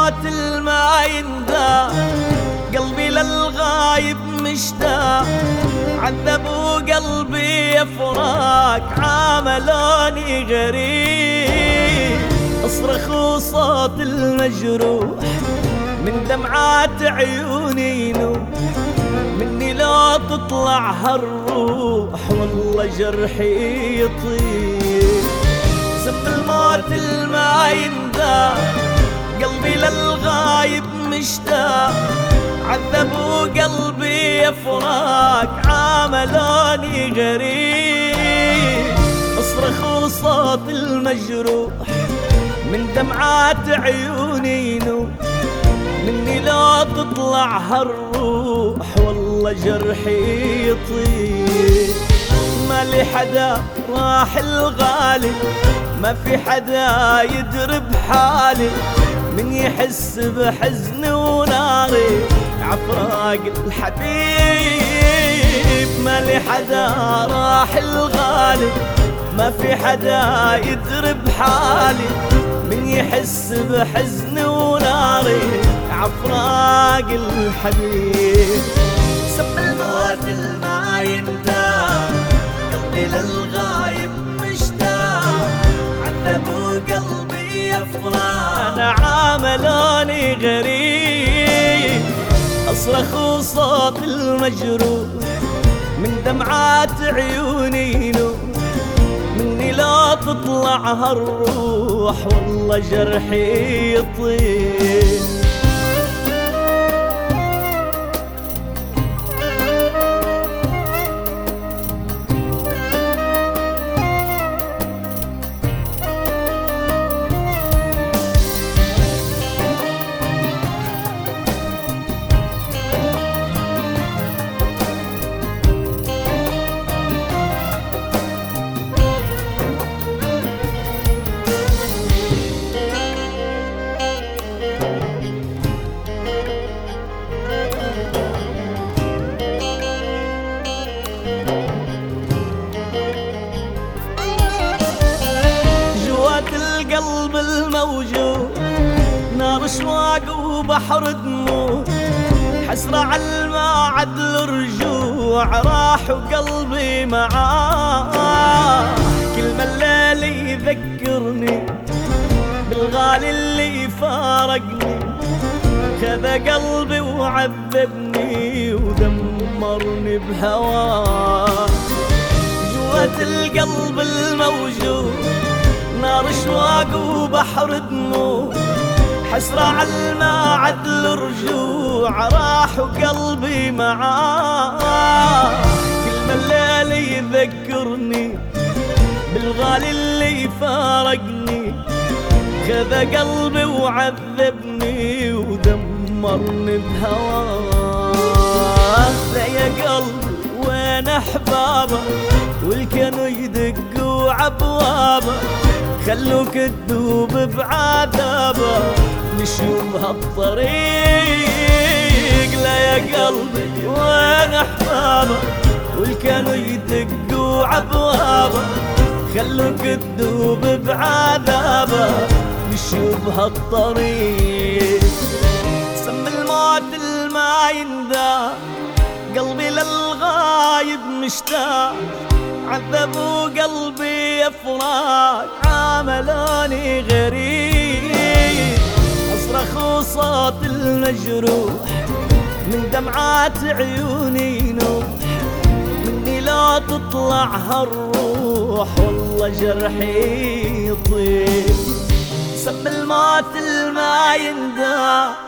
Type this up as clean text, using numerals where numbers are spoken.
الموت الما يندى، قلبي للغايب مشتاق، عذبوا قلبي فراق، عاملوني غريب، اصرخ وصوت المجروح من دمعات عيوني ينوح، مني لو تطلع هالروح والله جرحي يطير. سم الموت الما يندى، قلبي للغايب مشتاق، عذبوا قلبي فراق، عاملوني غريب، اصرخ وصوت المجروح من دمعات عيوني ينوح، مني لو تطلع هالروح والله جرحي يطير. ما لي حدا راح الغالي، ما في حدا يدري بحالي، من يحس بحزني وناري عفراق الحبيب. ما لي حدا راح الغالي، ما في حدا يدري بحالي، من يحس بحزني وناري عفراق الحبيب. سم الموت الما يندى، قلبي للغايب مشتاق، عذبوا قلبي فراق، انا عاملوني غريب، اصرخ وصوت المجروح من دمعات عيوني ينوح، مني لا تطلع هالروح والله جرحي يطير. القلب الموجود نار شواق وبحر دموع، حسرة عالما عدل رجوع، راح وقلبي معاه، كل ما الليل يذكرني بالغالي اللي فارقني، خذ قلبي وعذبني ودمرني بهواه. جوات القلب الموجود نار شواق وبحر دموع، حسرة عالما عدل رجوع، راح وقلبي معاه، كل ما الليل يذكرني بالغالي اللي فارقني، خذ قلبي وعذبني ودمرني بهواه. لا يا قلبي وين احبابه والكانوا يدقوا عبوابه، خلوك تذوب بعذابه نشوف هالطريق. لا يا قلبي وين احبابه والكانوا يدقوا عبوابه، خلوك تذوب بعذابه نشوف هالطريق. سم الموت الما يندى، قلبي للغايب مشتاق، عذبوا قلبي فراق، عاملوني غريب، اصرخ وصوت المجروح من دمعات عيوني ينوح، مني لا تطلع هالروح والله جرحي يطير. سم الموت الما يندى،